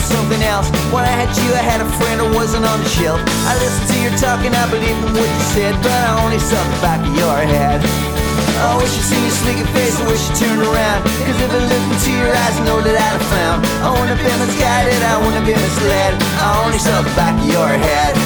something else. When I had you, I had a friend who wasn't on the shelf. I listened to your talking, I believed in what you said, but I only saw the back of your head. I wish you'd seen your sneaky face, I wish you turned around. Cause if I looked into your eyes, I know that I'd have found I wouldn't have been misguided, I wouldn't have been misled. I only saw the back of your head.